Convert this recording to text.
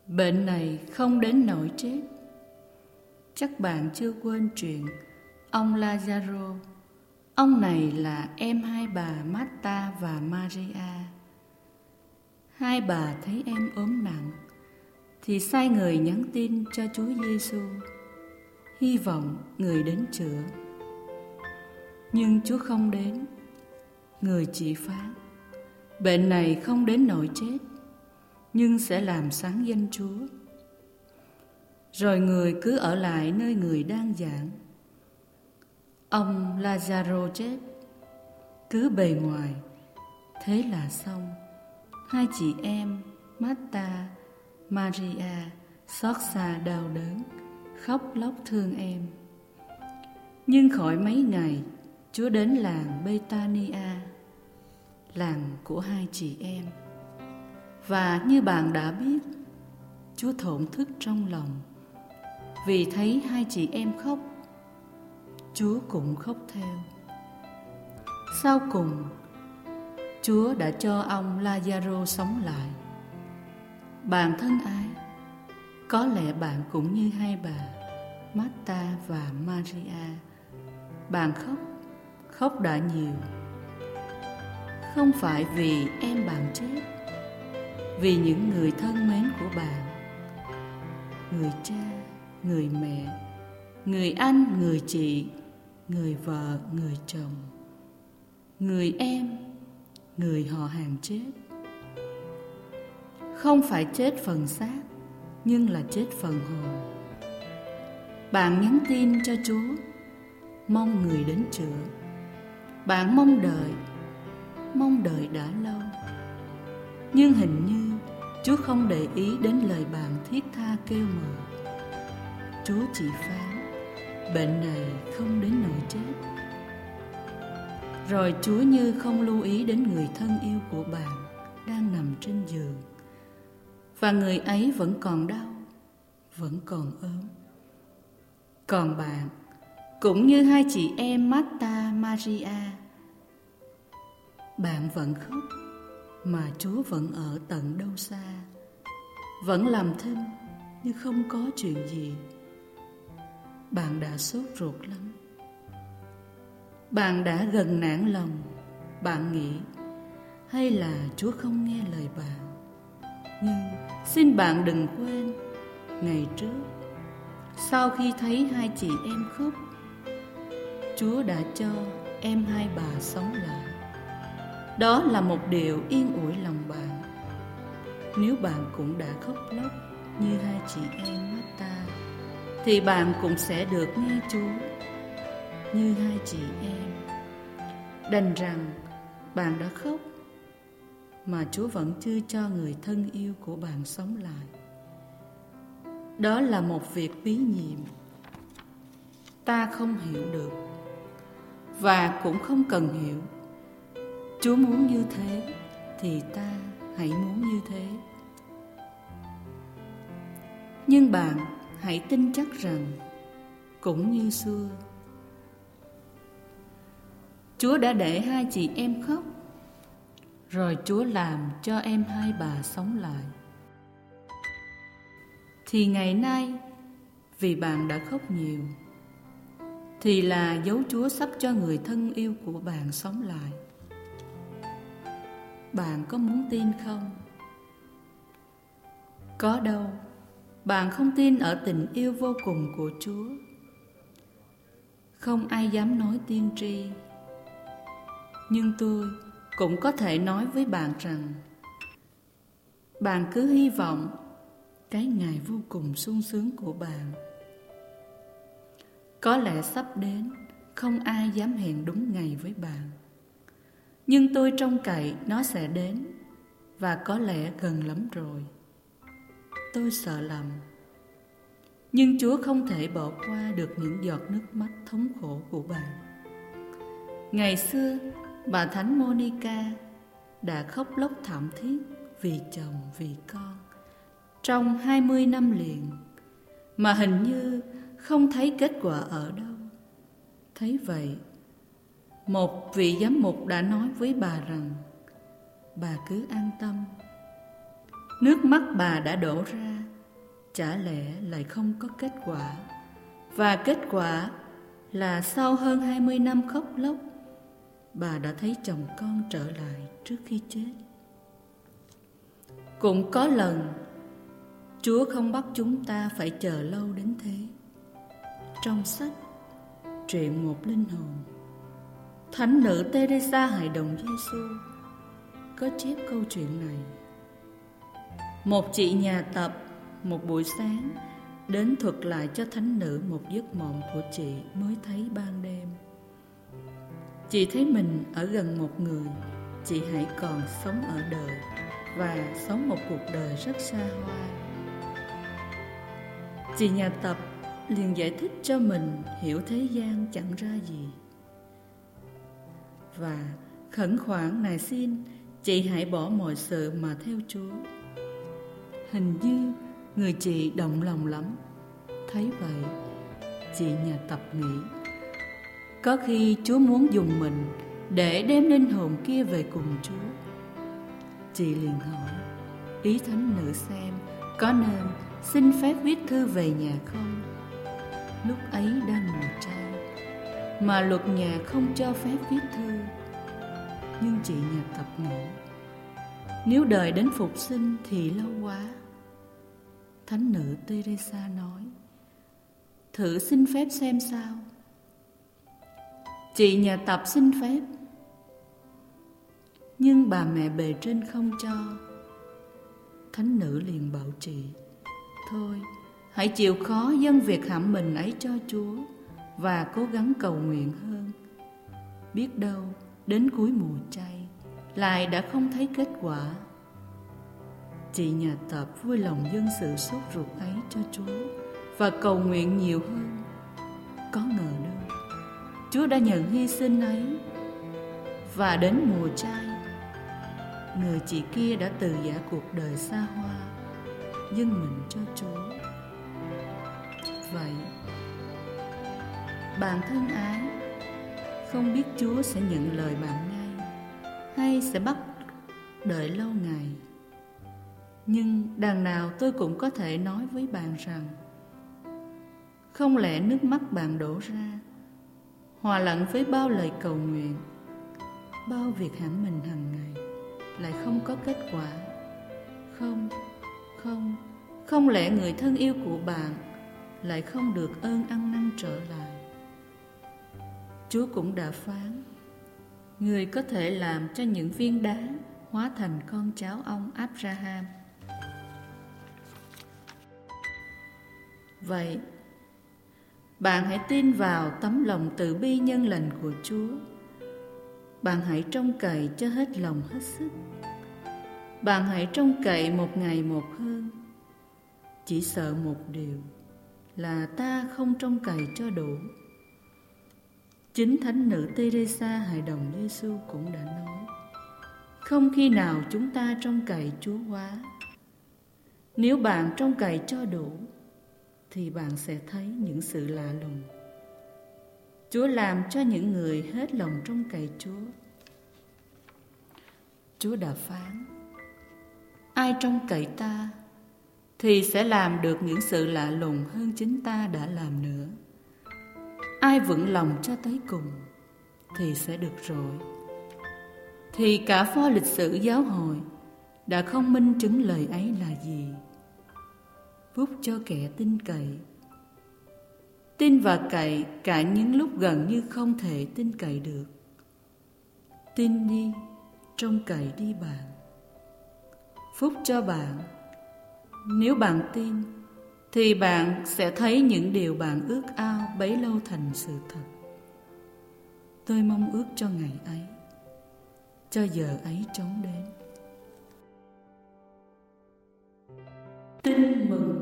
Bệnh này không đến nỗi chết. Chắc bạn chưa quên chuyện ông Lazaro. Ông này là em hai bà Marta và Maria. Hai bà thấy em ốm nặng thì sai người nhắn tin cho Chúa Giêsu, hy vọng người đến chữa. Nhưng Chúa không đến. Người chỉ phán bệnh này không đến nỗi chết, nhưng sẽ làm sáng danh Chúa. Rồi người cứ ở lại nơi người đang giảng. Ông Lazaro chết, cứ bề ngoài thế là xong. Hai chị em Marta, Maria xót xa đau đớn, khóc lóc thương em. Nhưng khỏi mấy ngày, Chúa đến làng Bethania, làng của hai chị em. Và như bạn đã biết, Chúa thổn thức trong lòng vì thấy hai chị em khóc. Chúa cũng khóc theo. Sau cùng, Chúa đã cho ông Lazaro sống lại. Bạn thân ái, có lẽ bạn cũng như hai bà Marta và Maria. Bạn khóc đã nhiều. Không phải vì em bạn chết, vì những người thân mến của bạn, người cha, người mẹ, người anh, người chị, người vợ, người chồng, người em, người họ hàng chết. Không phải chết phần xác, nhưng là chết phần hồn. Bạn nhắn tin cho Chúa, mong người đến chữa. Bạn mong đợi đã lâu. Nhưng hình như Chúa không để ý đến lời bạn thiết tha kêu mời. Chúa chỉ phán bệnh này không đến nỗi chết. Rồi Chúa như không lưu ý đến người thân yêu của bạn đang nằm trên giường, và người ấy vẫn còn đau, vẫn còn ốm. Còn bạn, cũng như hai chị em Marta, Maria, bạn vẫn khóc, mà Chúa vẫn ở tận đâu xa, vẫn làm thinh như không có chuyện gì. Bạn đã sốt ruột lắm. Bạn đã gần nản lòng. Bạn nghĩ hay là Chúa không nghe lời bạn. Nhưng xin bạn đừng quên, ngày trước, sau khi thấy hai chị em khóc, Chúa đã cho em hai bà sống lại. Đó là một điều yên ủi lòng bạn. Nếu bạn cũng đã khóc lóc như hai chị em Marta, thì bạn cũng sẽ được nghe Chúa như hai chị em. Đành rằng bạn đã khóc, mà Chúa vẫn chưa cho người thân yêu của bạn sống lại. Đó là một việc bí nhiệm, ta không hiểu được, và cũng không cần hiểu. Chúa muốn như thế thì ta hãy muốn như thế. Nhưng bạn hãy tin chắc rằng, cũng như xưa, Chúa đã để hai chị em khóc, rồi Chúa làm cho em hai bà sống lại. Thì ngày nay, vì bạn đã khóc nhiều, thì là dấu Chúa sắp cho người thân yêu của bạn sống lại. Bạn có muốn tin không? Có đâu, bạn không tin ở tình yêu vô cùng của Chúa. Không ai dám nói tiên tri. Nhưng tôi cũng có thể nói với bạn rằng, bạn cứ hy vọng cái ngày vô cùng sung sướng của bạn. Có lẽ sắp đến, không ai dám hẹn đúng ngày với bạn. Nhưng tôi trông cậy nó sẽ đến, và có lẽ gần lắm rồi. Tôi sợ lầm. Nhưng Chúa không thể bỏ qua được những giọt nước mắt thống khổ của bạn. Ngày xưa, bà Thánh Monica đã khóc lóc thảm thiết vì chồng, vì con trong 20 năm liền, mà hình như không thấy kết quả ở đâu. Thấy vậy, một vị giám mục đã nói với bà rằng, bà cứ an tâm. Nước mắt bà đã đổ ra chả lẽ lại không có kết quả. Và kết quả là sau hơn 20 năm khóc lóc, bà đã thấy chồng con trở lại trước khi chết. Cũng có lần Chúa không bắt chúng ta phải chờ lâu đến thế. Trong sách Truyện một linh hồn, Thánh nữ Teresa Hài Đồng Giêsu có chép câu chuyện này. Một chị nhà tập một buổi sáng đến thuật lại cho thánh nữ một giấc mộng của chị mới thấy ban đêm. Chị thấy mình ở gần một người chị hãy còn sống ở đời và sống một cuộc đời rất xa hoa. Chị nhà tập liền giải thích cho mình hiểu thế gian chẳng ra gì và khẩn khoản nài xin chị hãy bỏ mọi sự mà theo Chúa. Hình như người chị động lòng lắm. Thấy vậy, chị nhà tập nghĩ có khi Chúa muốn dùng mình để đem linh hồn kia về cùng Chúa. Chị liền hỏi ý thánh nữ xem có nên xin phép viết thư về nhà không. Lúc ấy đang mùa chay mà luật nhà không cho phép viết thư. Nhưng chị nhà tập nghĩ nếu đợi đến phục sinh thì lâu quá. Thánh nữ Teresa nói thử xin phép xem sao. Chị nhà tập xin phép, nhưng bà mẹ bề trên không cho. Thánh nữ liền bảo chị thôi hãy chịu khó dâng việc hãm mình ấy cho Chúa và cố gắng cầu nguyện hơn. Biết đâu đến cuối mùa chay lại đã không thấy kết quả. Chị nhà tập vui lòng dâng sự sốt ruột ấy cho Chúa và cầu nguyện nhiều hơn. Có ngờ đâu Chúa đã nhận hy sinh ấy, và đến mùa chay người chị kia đã từ giã cuộc đời xa hoa dâng mình cho Chúa. Vậy bạn thân ái, không biết Chúa sẽ nhận lời bạn ngay hay sẽ bắt đợi lâu ngày. Nhưng đằng nào tôi cũng có thể nói với bạn rằng không lẽ nước mắt bạn đổ ra hòa lẫn với bao lời cầu nguyện, bao việc hãm mình hàng ngày lại không có kết quả? Không lẽ người thân yêu của bạn lại không được ơn ăn năn trở lại? Chúa cũng đã phán người có thể làm cho những viên đá hóa thành con cháu ông Abraham. Vậy bạn hãy tin vào tấm lòng từ bi nhân lành của Chúa. Bạn hãy trông cậy cho hết lòng hết sức. Bạn hãy trông cậy một ngày một hơn. Chỉ sợ một điều là ta không trông cậy cho đủ. Chính thánh nữ Teresa Hài Đồng Giêsu cũng đã nói không khi nào chúng ta trông cậy Chúa quá. Nếu bạn trông cậy cho đủ thì bạn sẽ thấy những sự lạ lùng. Chúa làm cho những người hết lòng trông cậy Chúa. Chúa đã phán ai trông cậy ta thì sẽ làm được những sự lạ lùng hơn chính ta đã làm nữa. Ai vững lòng cho tới cùng thì sẽ được rồi. Thì cả pho lịch sử giáo hội đã không minh chứng lời ấy là gì. Phúc cho kẻ tin cậy. Tin và cậy cả những lúc gần như không thể tin cậy được. Tin đi, trông cậy đi bạn. Phúc cho bạn. Nếu bạn tin thì bạn sẽ thấy những điều bạn ước ao bấy lâu thành sự thật. Tôi mong ước cho ngày ấy, cho giờ ấy chóng đến. Tin mừng